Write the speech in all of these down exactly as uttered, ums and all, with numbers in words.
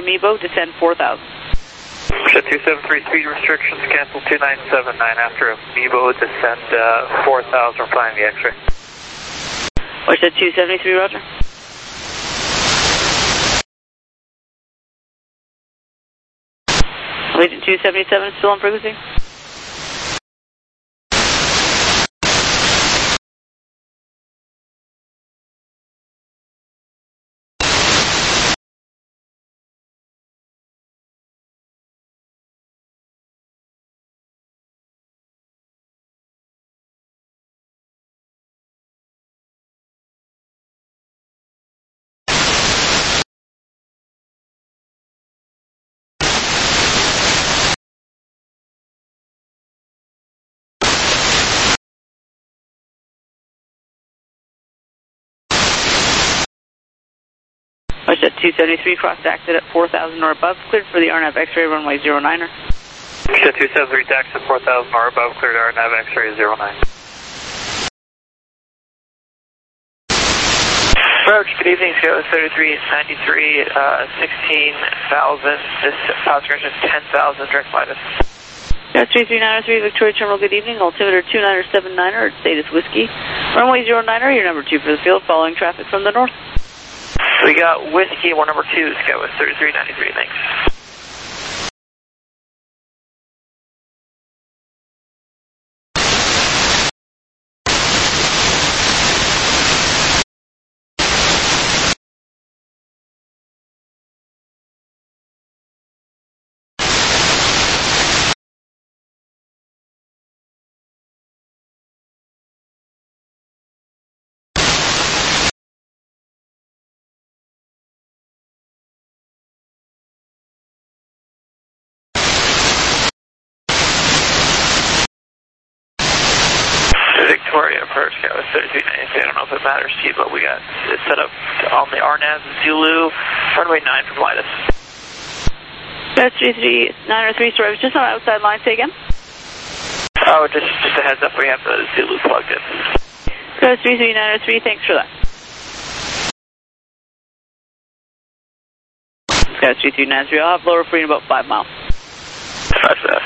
Mebo, descend four thousand. Shit two seven three, speed restrictions, cancel two nine seven nine after Mebo, descend uh, four thousand, flying the X-ray. Wichita two seventy-three, roger. Legion two seventy-seven, still on frequency? Wichita two seventy-three, crossed exit at four thousand or above, cleared for the R N A V X-ray runway zero niner. Wichita two seventy-three, taxi at four thousand or above, cleared R N A V X-ray zero nine. Approach, good evening, Sierra thirty-three ninety-three, uh, sixteen thousand, this passenger is ten thousand, direct flight us. Got three three nine three, Victoria Terminal, good evening, altimeter two nine seven nine, at status whiskey. Runway zero niner, you're number two for the field, following traffic from the north. We got whiskey, we're number two, Scout thirty-three ninety-three, thanks. Victoria approach, Scout thirty-three ninety-three, I don't know if it matters to you, but we got it set up on the R N A V Zulu, runway nine for flight us. Got three three nine three, sorry, I was just on outside line, say again? Oh, just, just a heads up, we have the Zulu plugged in. Got three three nine three, thanks for that. Got three three nine three, I'll have lower for you in about five miles. That's that.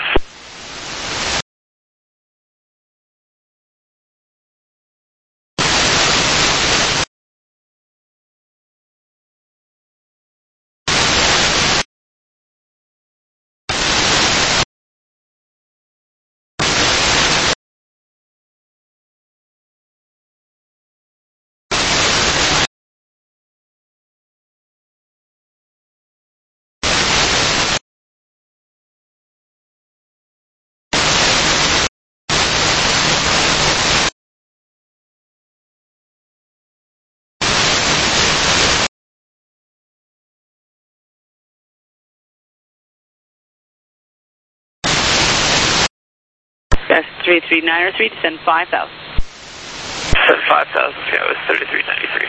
Got three three nine three, descend five thousand. Descend five thousand, Scout thirty-three ninety-three.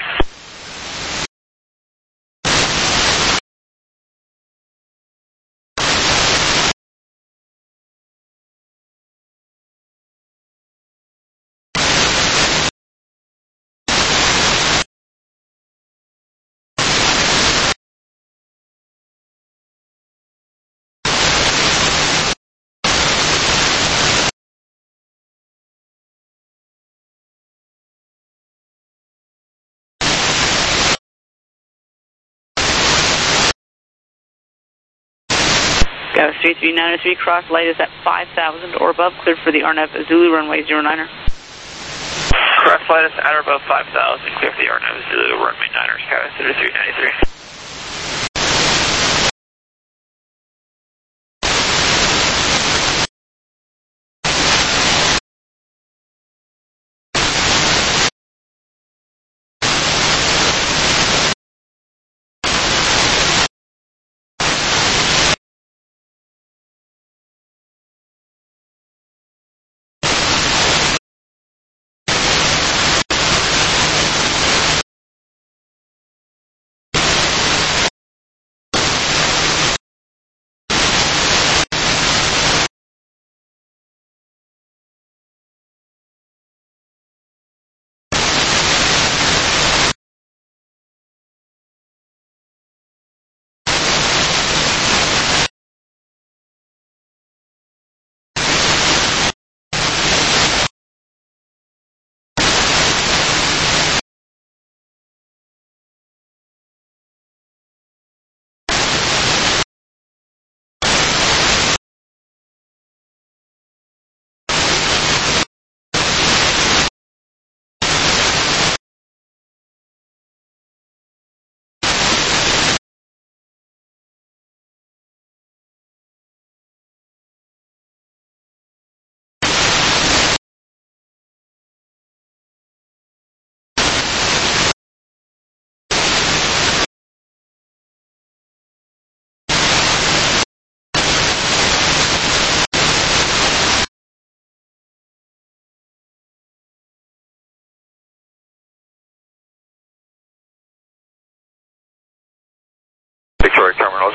Got three three nine three, cross light is at five thousand or above, cleared for the R N A V Zulu, runway zero niner. Cross flight us at or above five thousand, clear for the R N A V Zulu, runway niner, Scout thirty-three ninety-three.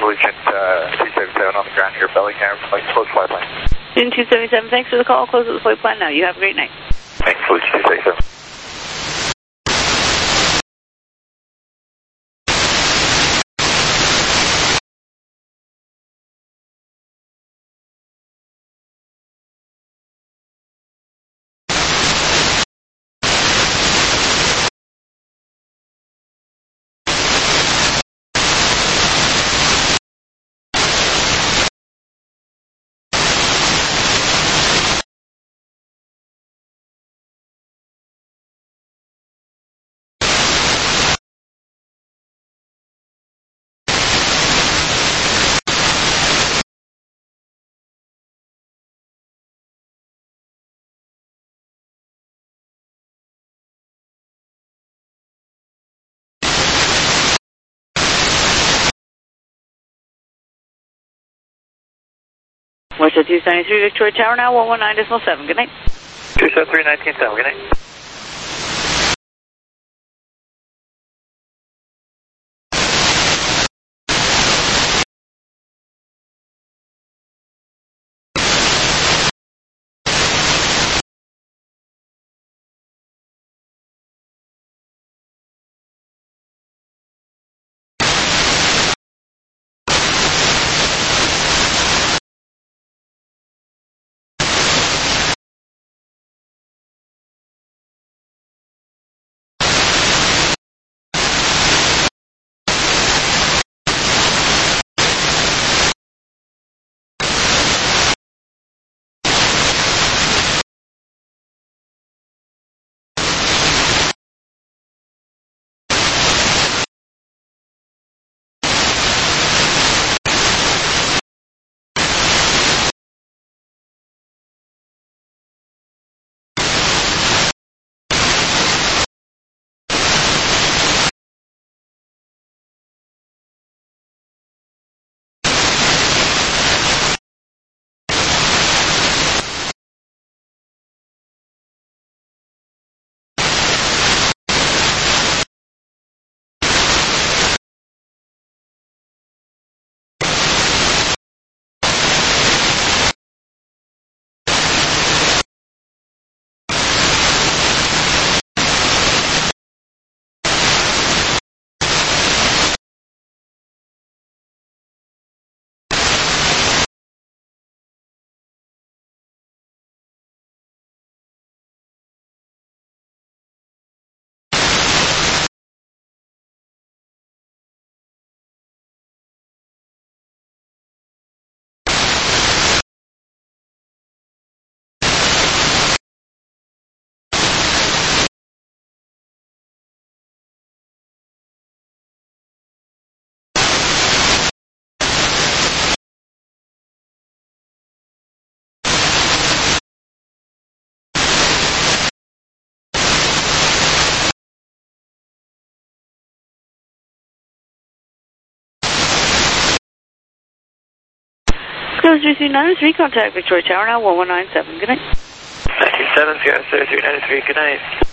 Resolution uh, two seventy-seven on the ground here, belly camera, like close flight plan. Student two seventy-seven, thanks for the call. Close at the flight plan now. You have a great night. Thanks, Resolution two seventy-seven. What's at two seventy-three Victoria Tower now, one one nine decimal seven. Good night. two seven three nineteen seven, good night. Go three three nine three, contact Victoria Tower now, one one nine seven. Good night. nineteen seven, Sierra thirty-three ninety-three, good night.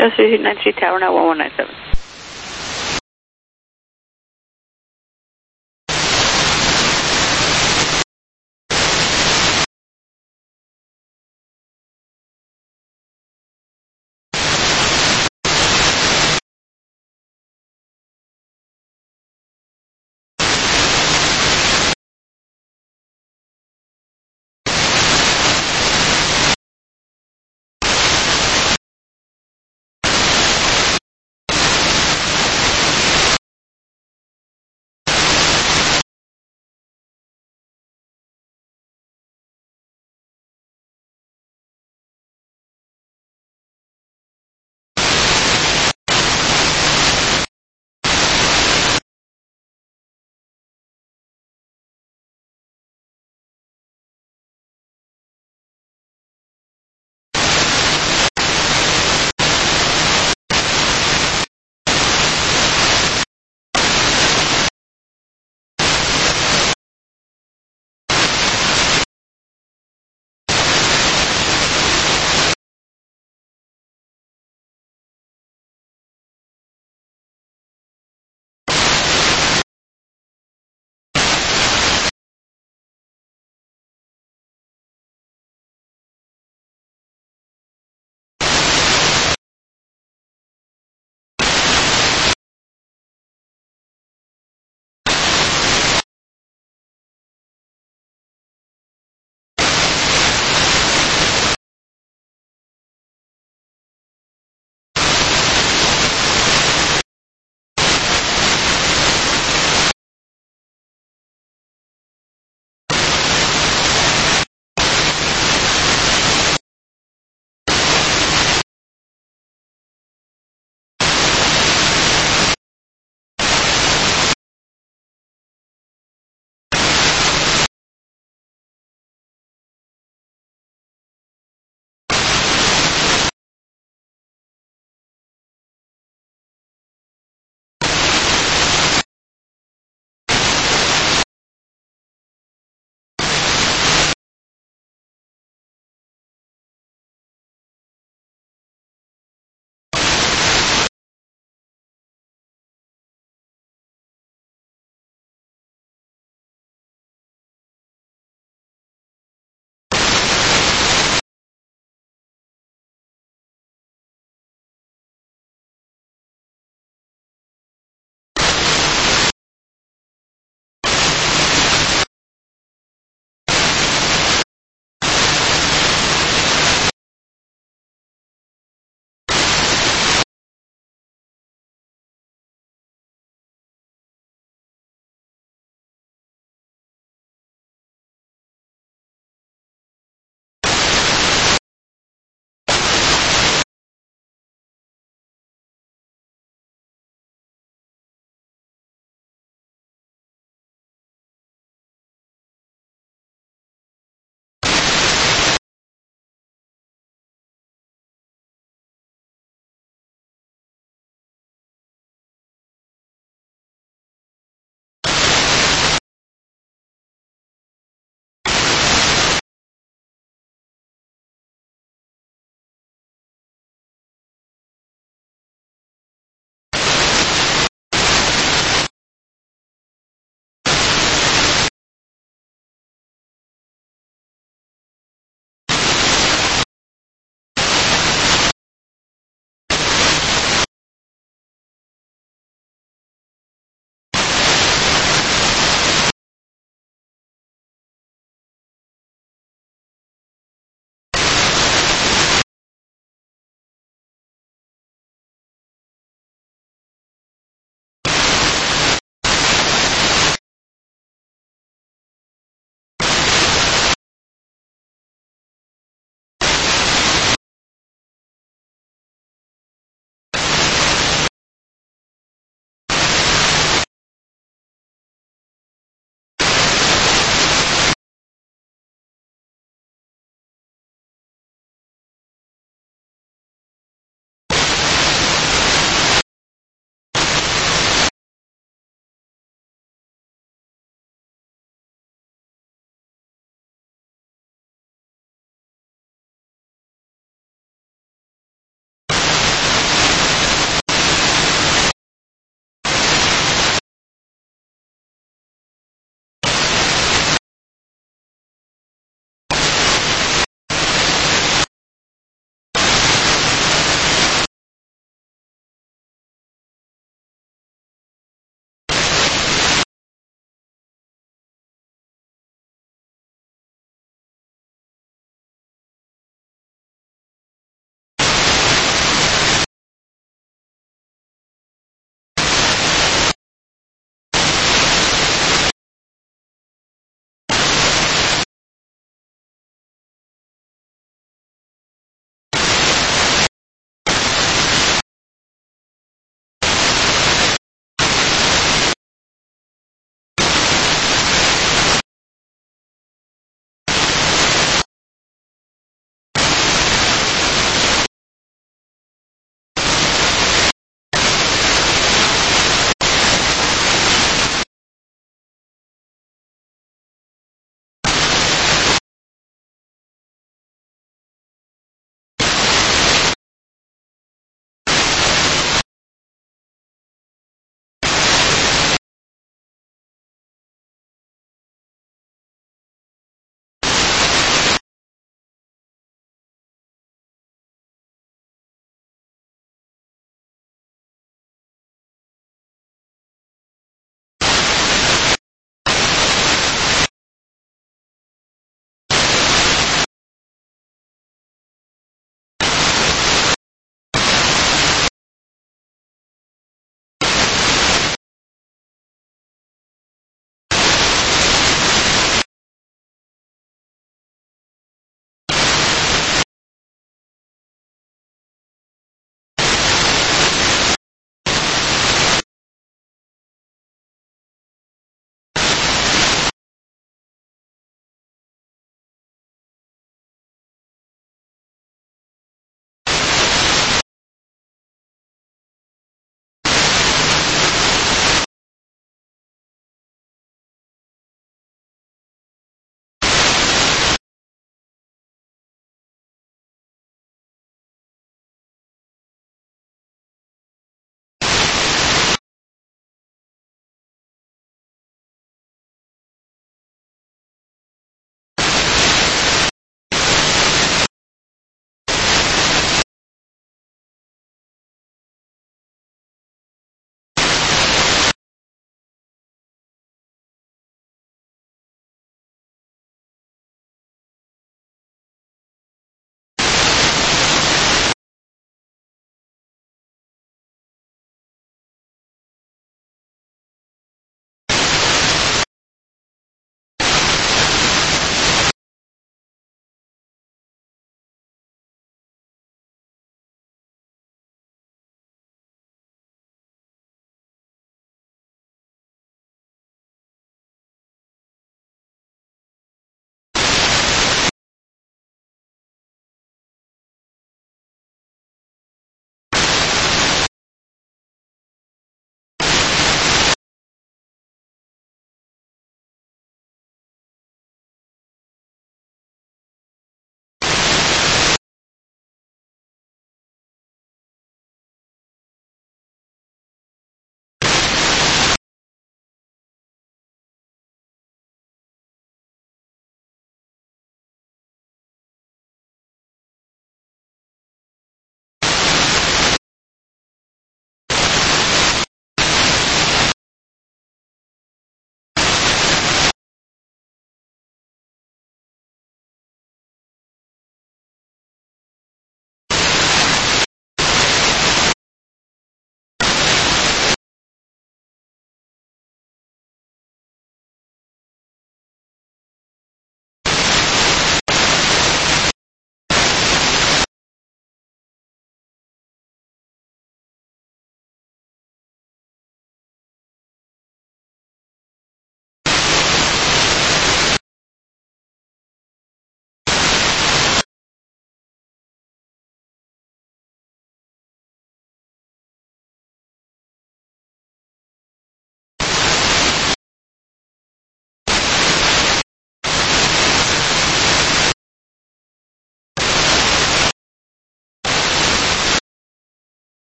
Go three two nine three Tower now one one nine seven.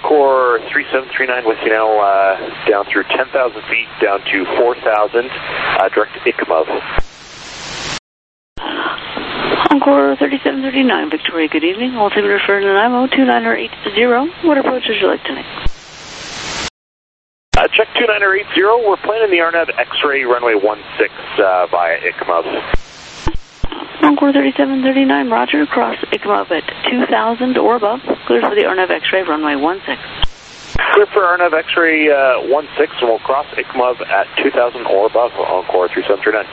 Encore three seven three nine with you now, uh, down through ten thousand feet, down to four thousand, uh, direct to Ikimov. Encore thirty-seven thirty-nine, Victoria, good evening. Altimeter for Nanaimo, two nine eight zero. What approach would you like tonight? Uh, check two nine eight zero. We're planning the R N A V X-ray runway one six uh, via Ikimov. Encore thirty-seven thirty-nine, roger. Cross Ikimov at two thousand or above. Clear for the R N A V X-ray runway one six. Clear for R N A V X-ray uh, one six, and we'll cross Ikimov at two thousand or above. Encore three seven three nine.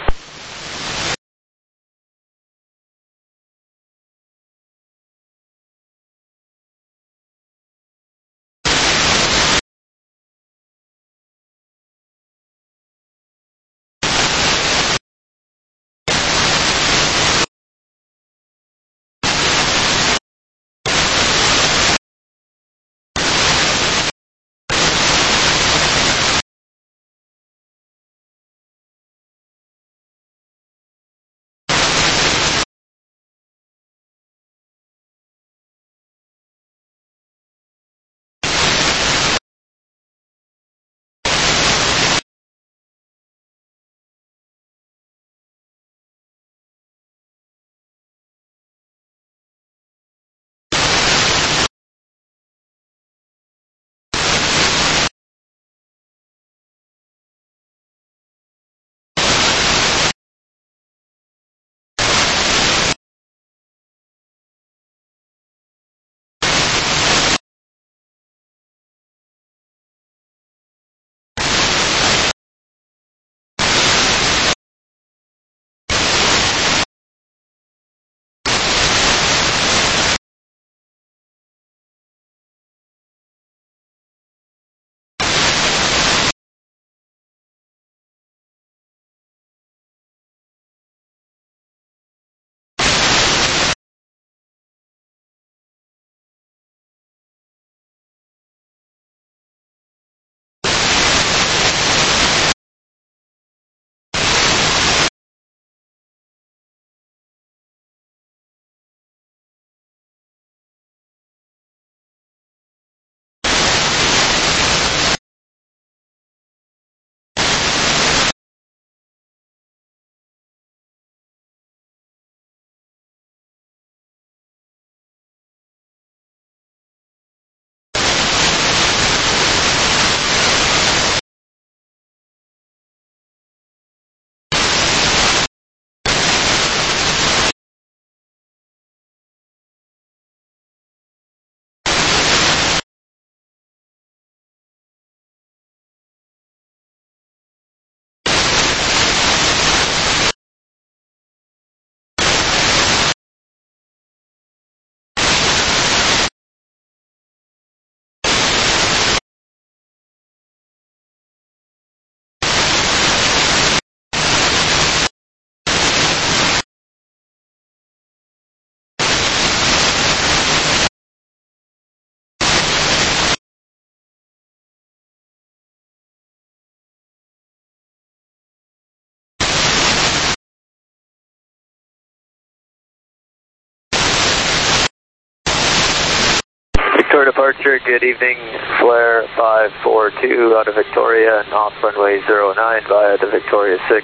Victoria departure, good evening, Flare five four two out of Victoria and off runway zero nine via the Victoria six,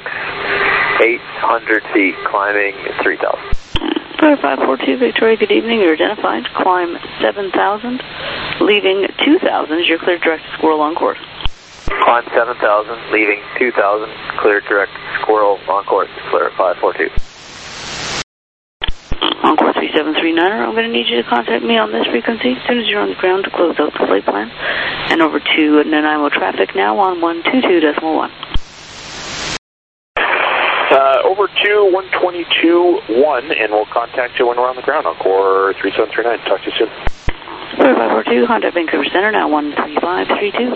eight hundred feet, climbing three thousand. Flare five four two, Victoria, good evening, you're identified, climb seven thousand, leaving two thousand, you're cleared direct to Squirrel on course. Climb seven thousand, leaving two thousand, cleared direct Squirrel on course, Flare five four two. Encore three seven three nine, I'm going to need you to contact me on this frequency as soon as you're on the ground to close out the flight plan. And over to Nanaimo traffic now on one two two point one. Uh, over to one twenty-two point one, and we'll contact you when we're on the ground. Encore three seven three nine. Talk to you soon. five four two, contact Vancouver Center now one three five three two.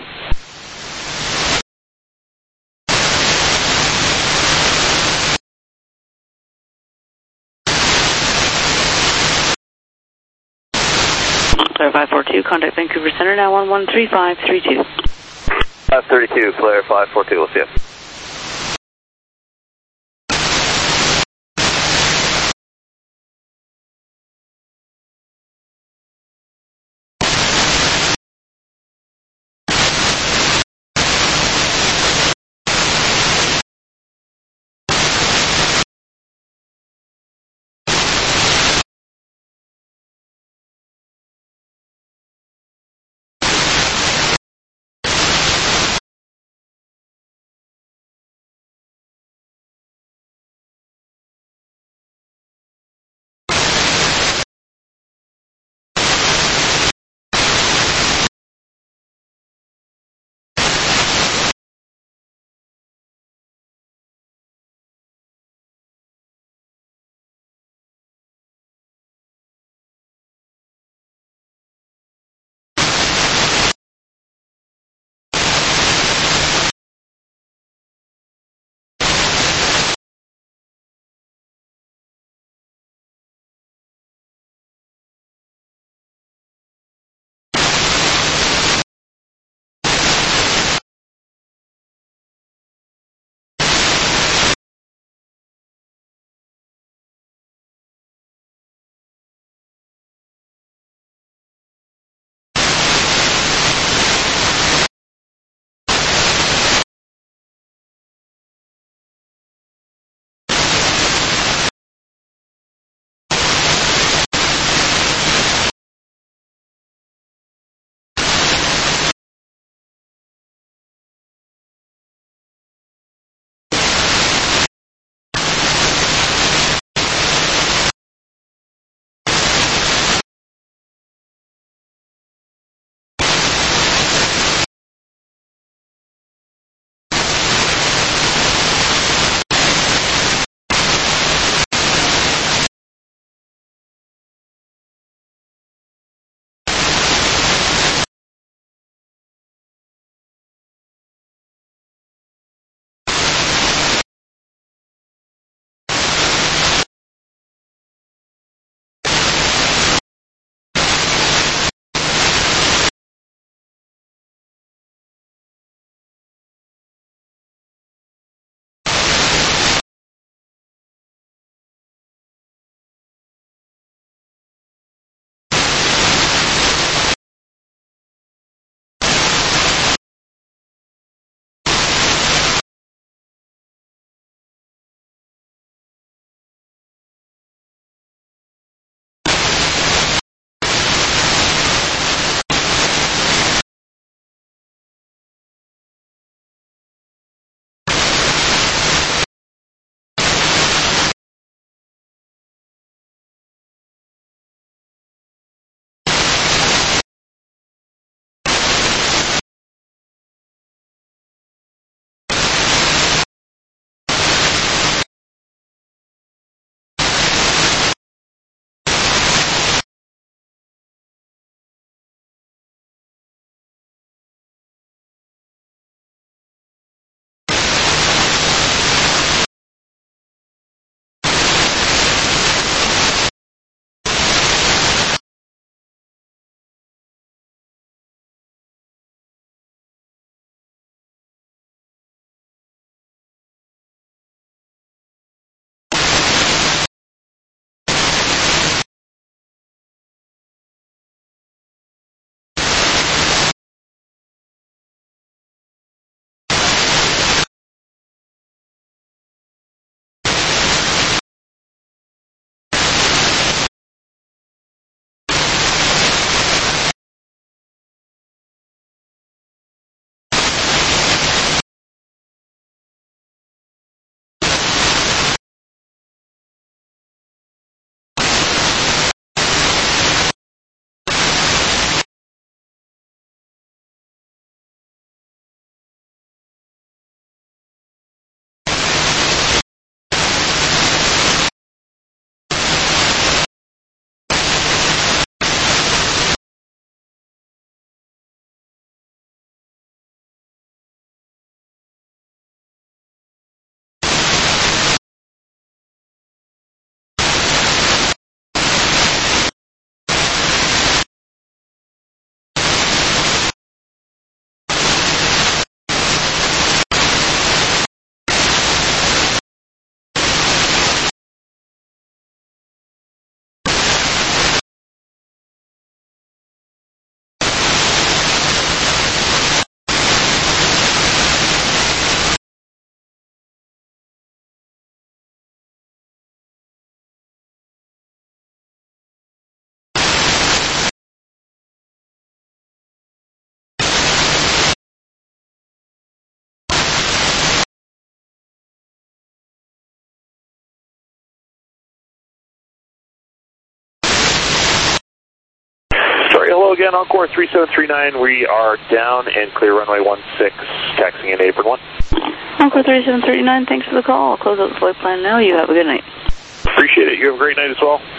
Flare five four two, contact Vancouver Center now one one three five three two. five thirty-two, Flare five four two, we'll see you. Hello again, Encore three seven three nine. We are down and clear runway one six, taxiing in apron one. Encore three seven three nine, thanks for the call. I'll close out the flight plan now. You have a good night. Appreciate it. You have a great night as well.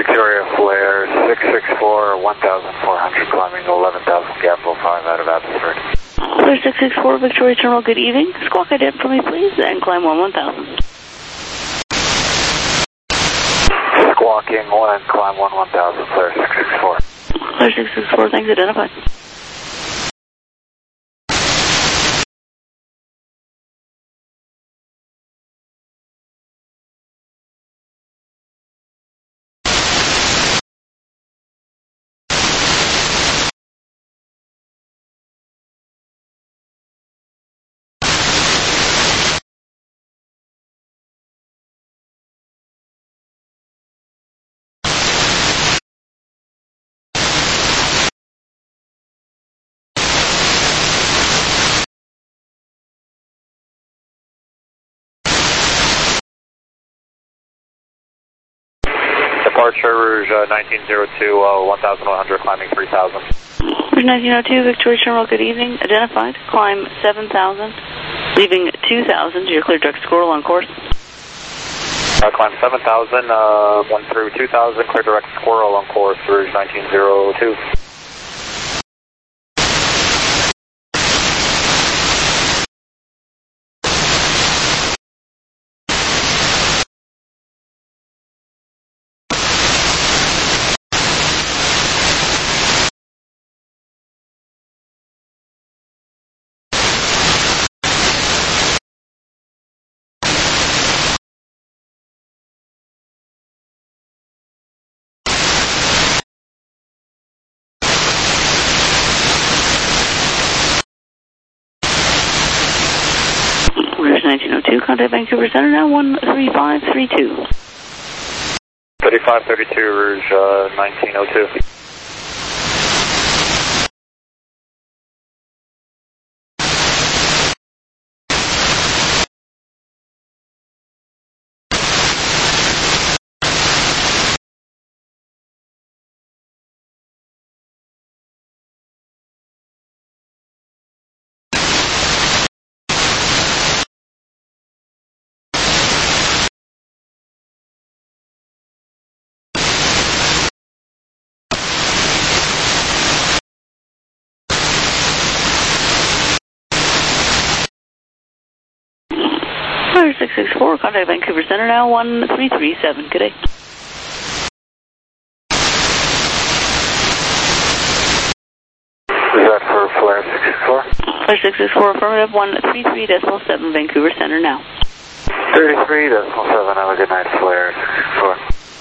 Victoria Flare six six four, one thousand four hundred, climbing eleven thousand, gap oh five out of Abbotsford. Flare six six four, Victoria Terminal, good evening. Squawk ident for me, please, and climb one one thousand. Squawking one, climb one one thousand, Flare six six four. Flare six six four, thanks, identified. Departure Rouge uh, nineteen oh two, uh, one thousand one hundred, climbing three thousand. Rouge nineteen oh two, Victoria Terminal, good evening. Identified. Climb seven thousand, leaving two thousand. You're clear direct squirrel on course. Uh, climb seven thousand, uh, one through two thousand, clear direct squirrel on course, Rouge nineteen oh two. nineteen oh two, contact Vancouver Center now, one three five three two. thirty-five thirty-two, Rouge uh, nineteen oh two. Flare six six four, contact Vancouver Center now, one three three seven. Good day. Is that for Flare six six four? Flare six six four, affirmative, one three three decimal seven, Vancouver Center now. thirty-three decimal seven, have a good night, Flare six six four.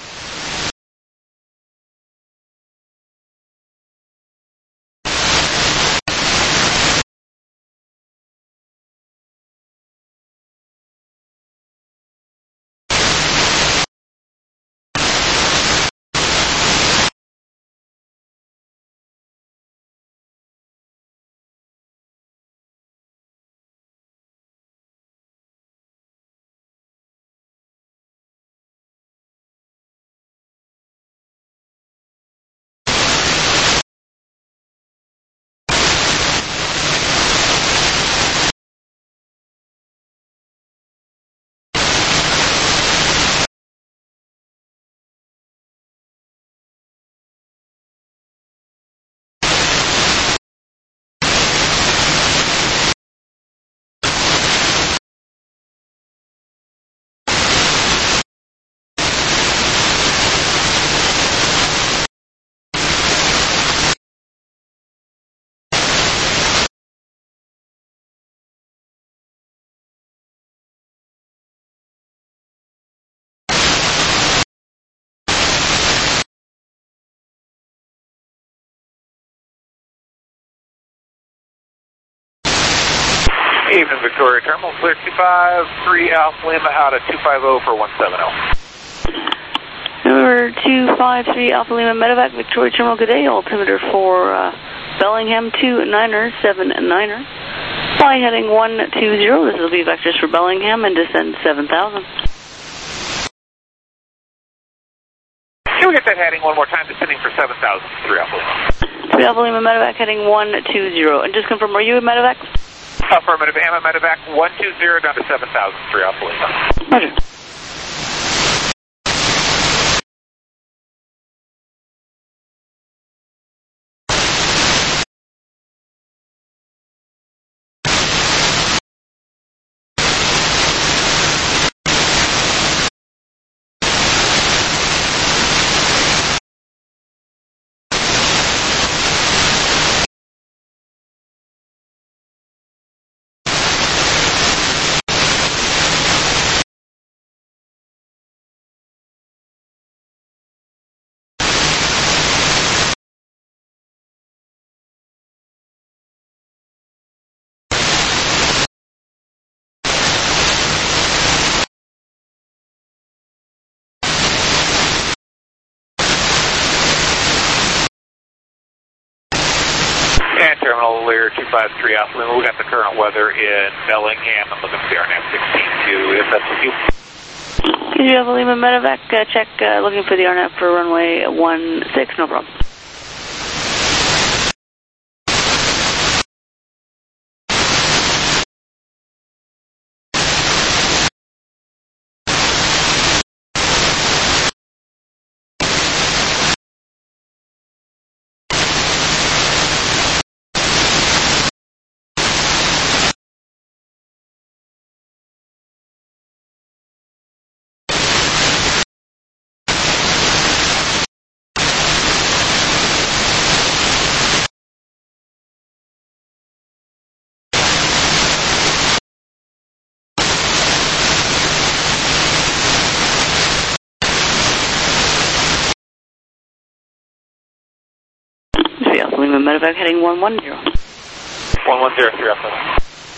Evening, Victoria Terminal, clear two five three Alpha Lima out of two five zero for one seven zero. Number two five three Alpha Lima Medevac, Victoria Terminal, good day. Altimeter for uh, Bellingham, two niner seven niner. Fly heading one two zero. This will be vectors for Bellingham and descend seven thousand. Can we get that heading one more time, descending for seven thousand, three Alpha Lima? three Alpha Lima Medevac heading one two zero. And just confirm, are you a Medevac? Affirmative, am a Medevac one two zero down to seven thousand, three Alpha Lima. Roger. Terminal Lear two five three Alpha Lima. We got the current weather in Bellingham. I'm looking for the R N A V sixteen two, if that's with you. Can you have a Lima Medevac uh, check uh, looking for the R N A V for runway one six, no problem. Alpha Lima Medevac heading one one zero. one one zero three Alpha Lima.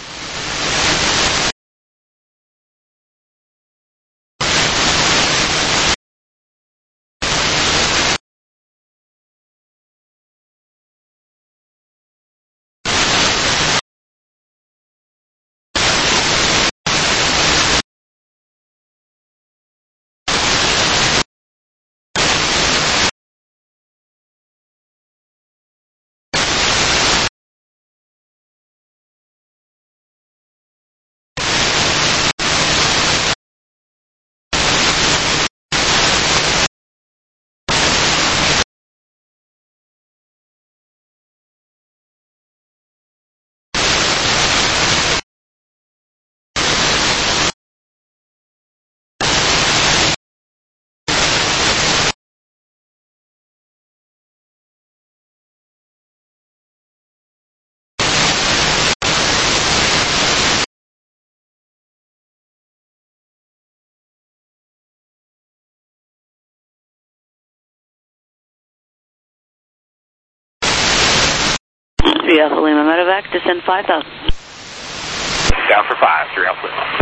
three Alpha Lima Medevac, descend five thousand. Down for five, three Alpha Lima.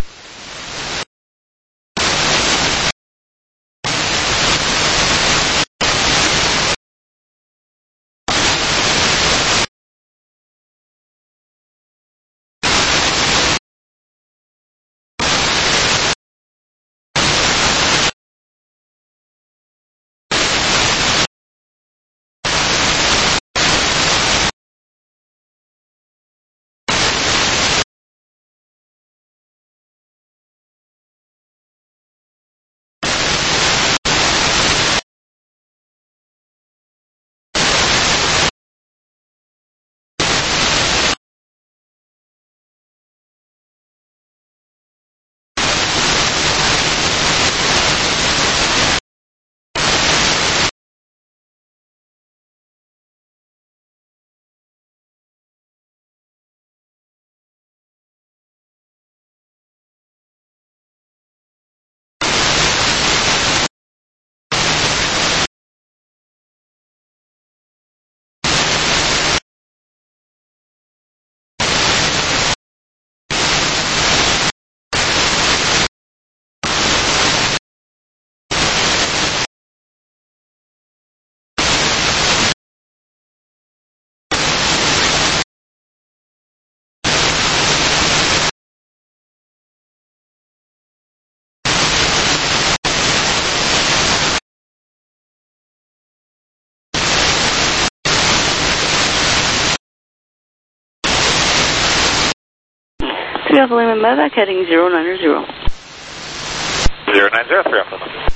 three Alpha Lima Medevac heading zero nine zero. zero nine zero, three Alpha Lima.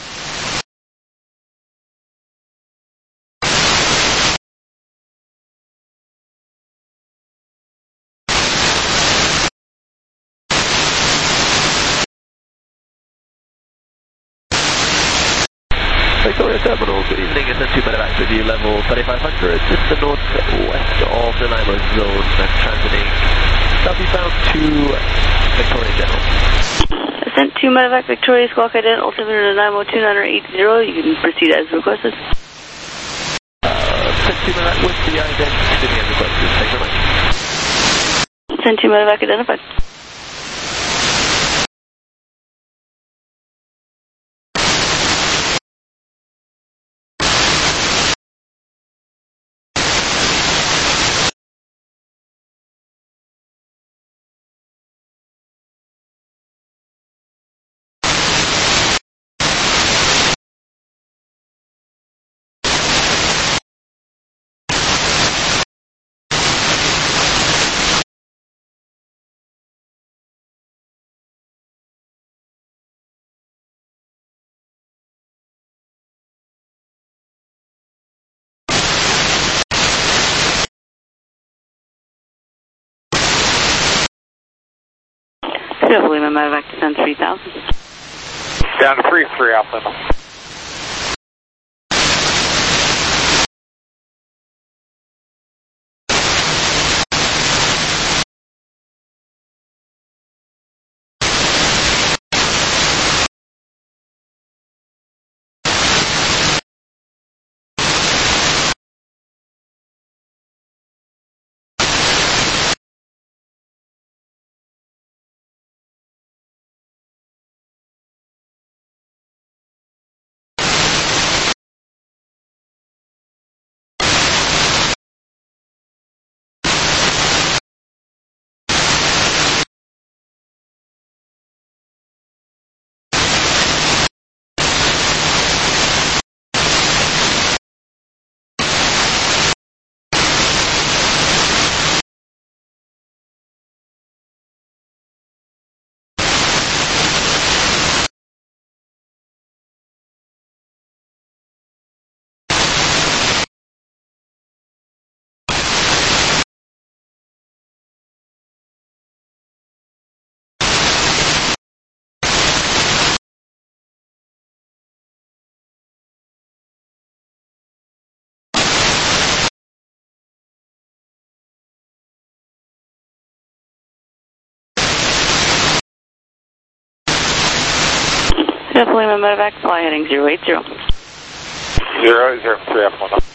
Victoria Terminal, good evening, S N two Medevac with you, level thirty-five hundred, just the northwest of the Nanaimo zone, transiting southeastbound to Victoria General. S N two Medevac Victoria Squawk Ident, altimeter Nanaimo two nine eight zero, you can proceed as requested. Uh, S N two Medevac with the ident, continuing as requested, thanks very much. S N two Medevac identified. Alpha Lima Medevac, descend three thousand. Down to three, three Alpha Lima. Alpha Lima Medevac, fly heading zero eight zero. Zero, zero, three Alpha Lima.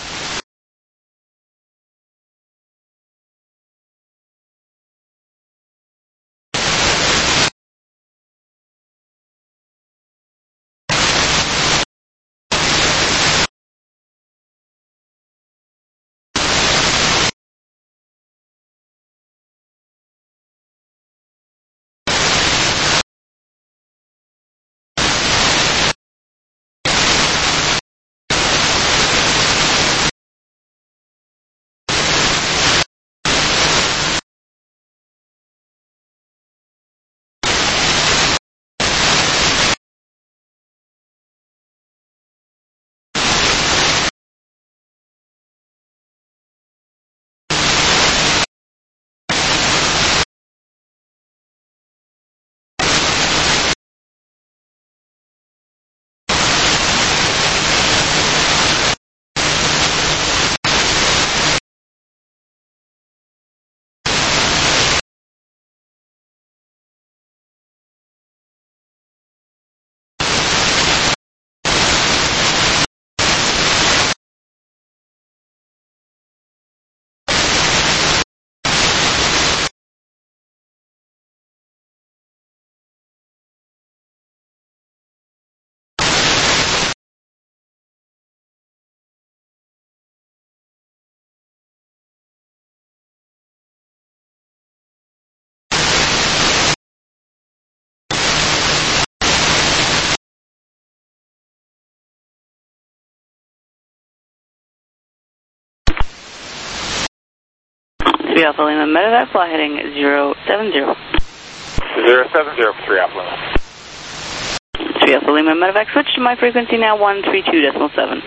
three Alpha Lima Medevac, fly heading zero seven zero. Zero seven zero for three Alpha Lima. three Alpha Lima Medevac, switch to my frequency now, one three two decimal seven.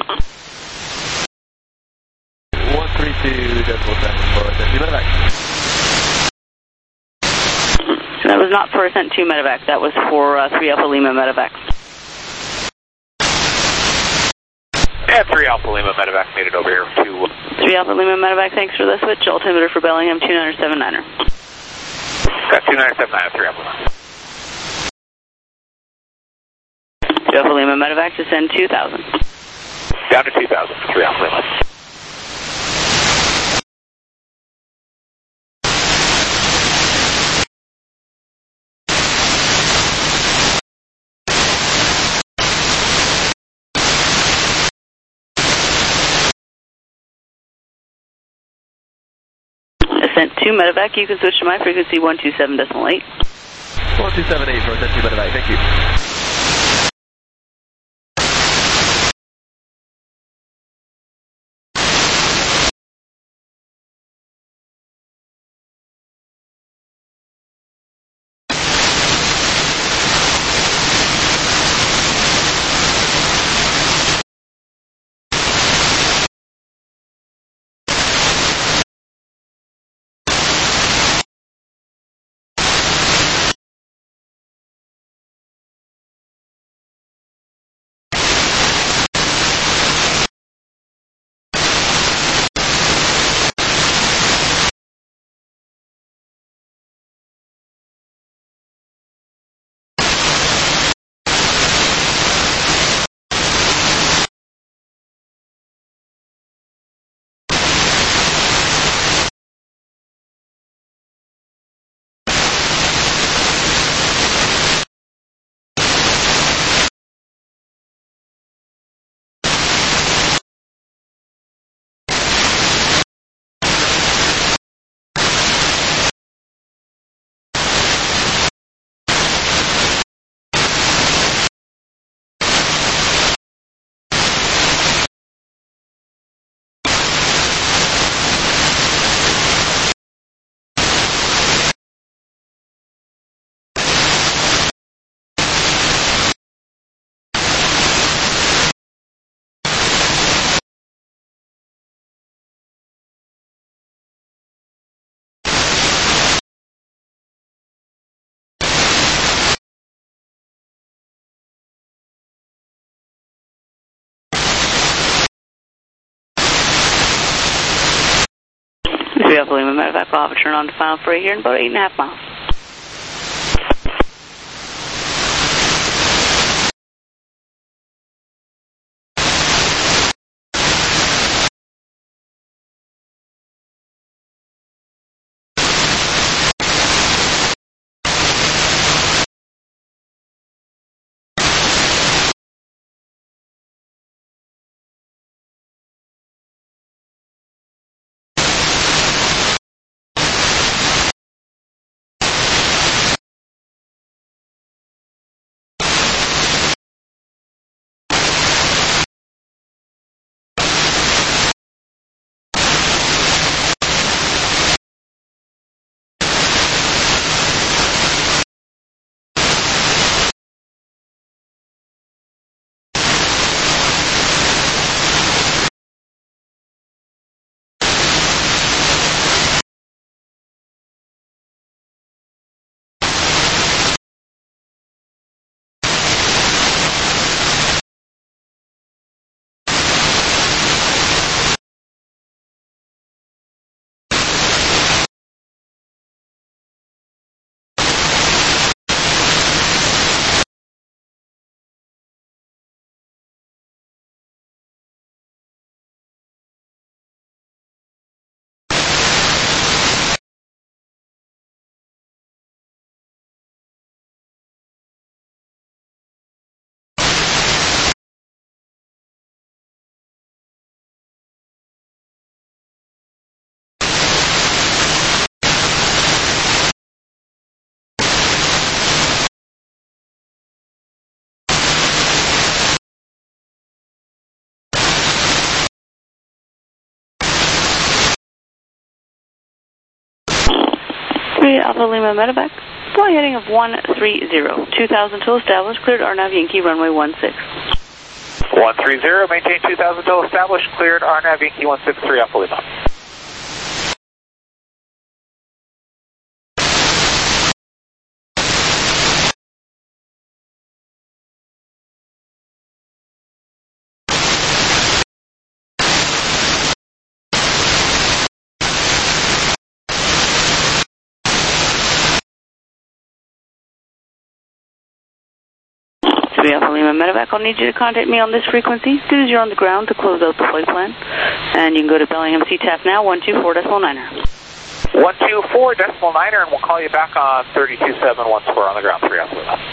one three two decimal seven for Ascent two Medevac. That was not for Ascent two Medevac, that was for uh, three Alpha Lima Medevac. And three Alpha Lima Medevac made it over here to... three Alpha Lima Medevac, thanks for the switch. Altimeter for Bellingham, two nine seven niner. Got two nine seven nine, three Alpha Lima. two Alpha Lima Medevac, descend two thousand. Down to two thousand, three Alpha Lima. Ascent two Medevac, you can switch to my frequency, one two seven decimal eight. one two seven eight for Ascent two Medevac, thank you. three Alpha Lima Medevac, we'll have a turn on to final freight here in about eight and a half miles. three Alpha Lima Medevac, flying heading of one three zero, two thousand till established, cleared R N A V Yankee runway one six. one three zero, maintain two thousand till established, cleared R N A V Yankee one six three Alpha Lima. three Alpha Lima Medevac, I'll need you to contact me on this frequency as soon as you're on the ground to close out the flight plan. And you can go to Bellingham C T A F now, one two four decimal niner. one two four decimal niner, and we'll call you back on thirty-two seven once we're on the ground, three Alpha Lima.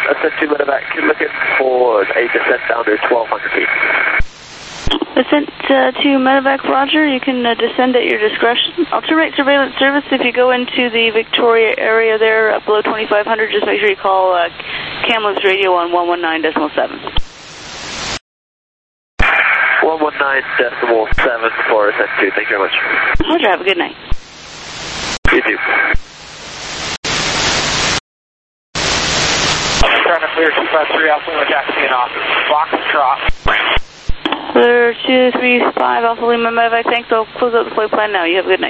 Ascent two medevac, looking for a descent down to twelve hundred feet. Ascent uh, to medevac, roger. You can uh, descend at your discretion. I'll terminate surveillance service. If you go into the Victoria area there, uh, below twenty-five hundred, just make sure you call uh, Kamloops radio on one one nine decimal seven. one one nine decimal seven for Ascent two. Thank you very much. Roger, have a good night. You too. Trying to clear two five three Alpha Lima taxiing off. Foxtrot. Clear two three five Alpha Lima medevac, thanks. I'll close out the flight plan now. You have a good night.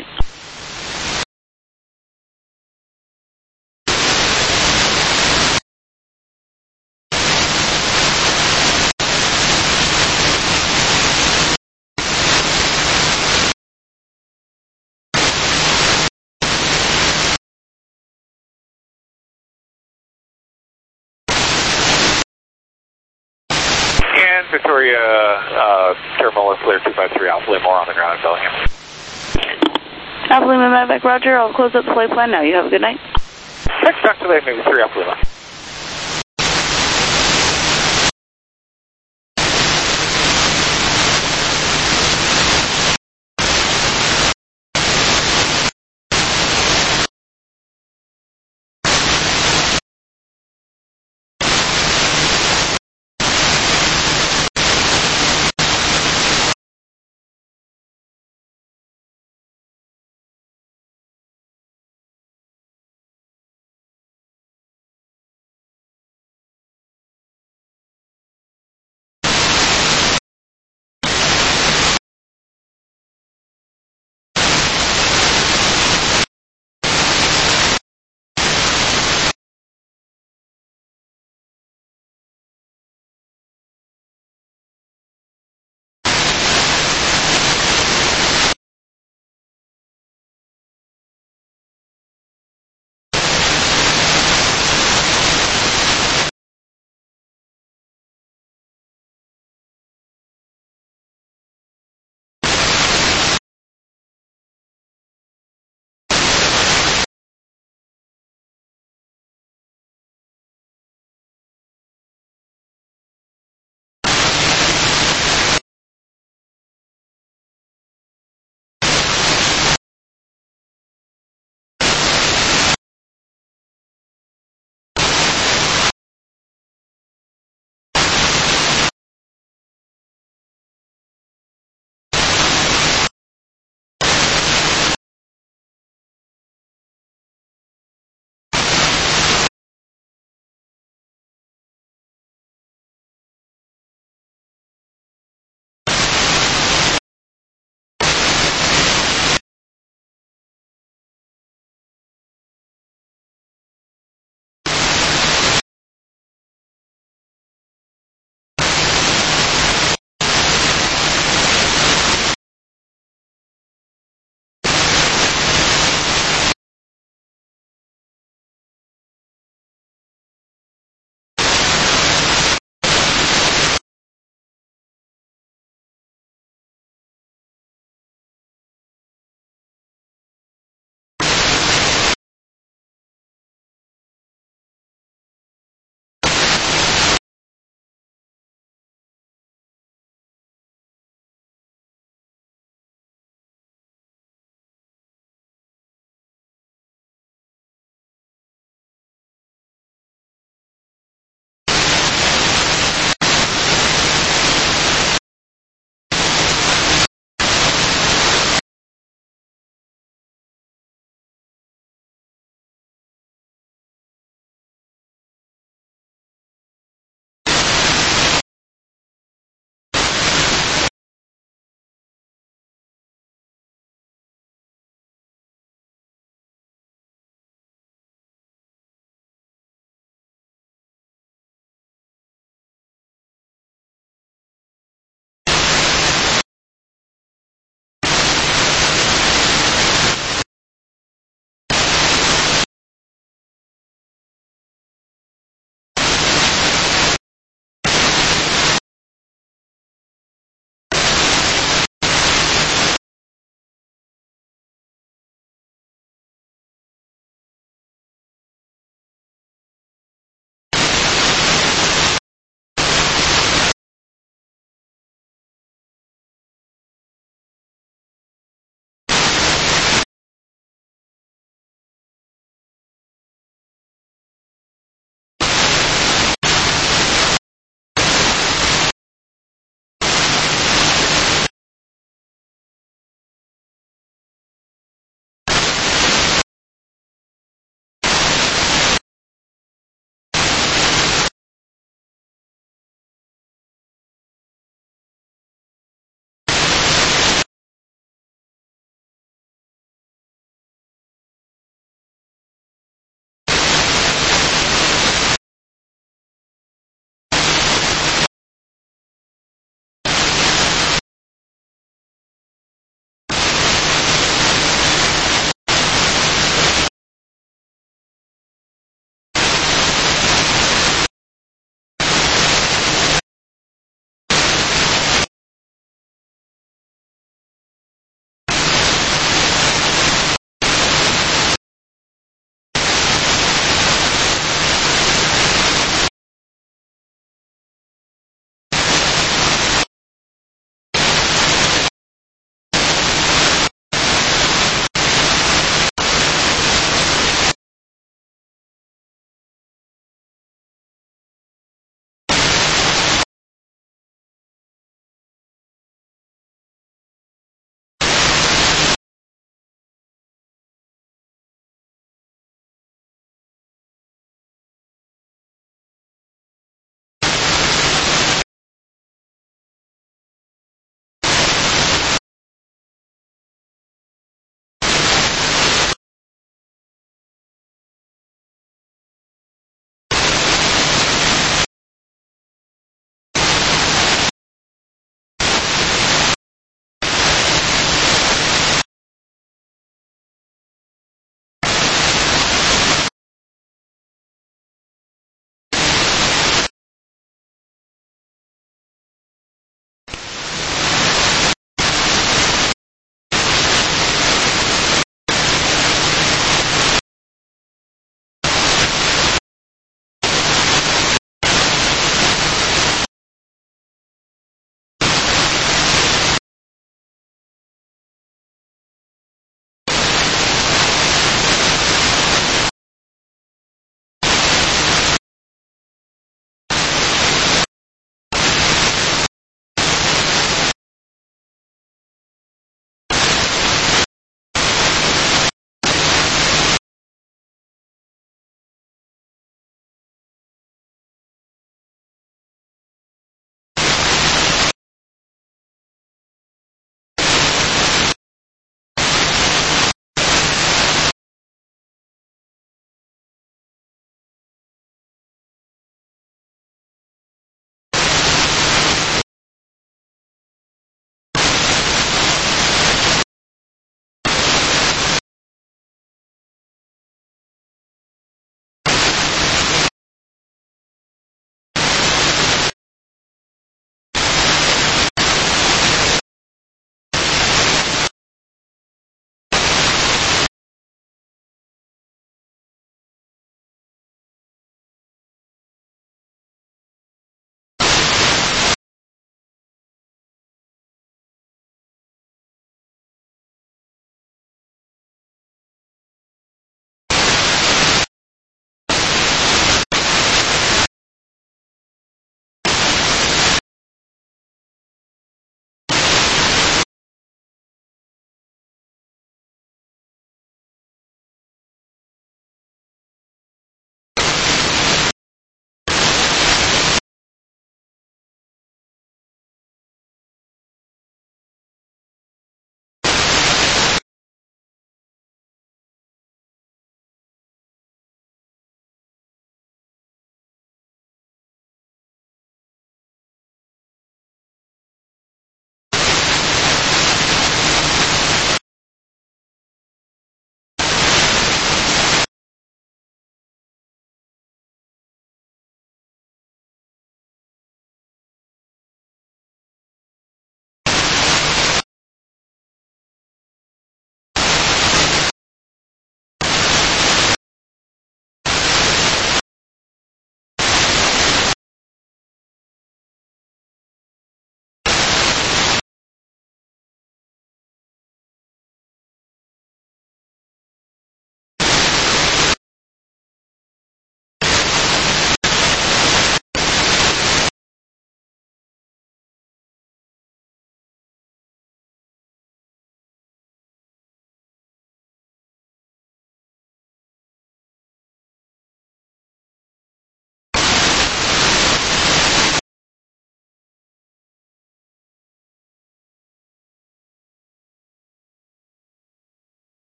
And Victoria uh, Terminal is clear two five three Alpha Lima on the ground at Bellingham. Alpha Lima medevac, roger. I'll close out the flight plan now. You have a good night. Next talk to maybe three Alpha Lima.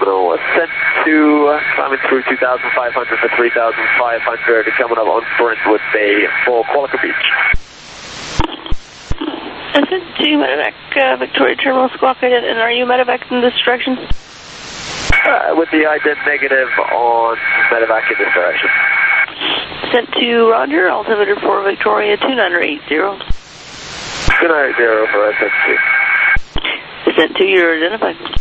Terminal, ascent to, uh, climbing through two thousand five hundred for three thousand five hundred, coming up on Brentwood Bay for Qualicum Beach. Ascent to Medevac, uh, Victoria Terminal, Squawk Ident, and are you Medevac in this direction? Uh, with the ident negative on Medevac in this direction. Ascent to Roger, altimeter for Victoria two nine eight zero. two nine eight zero for ascent two. Ascent to, you're identified.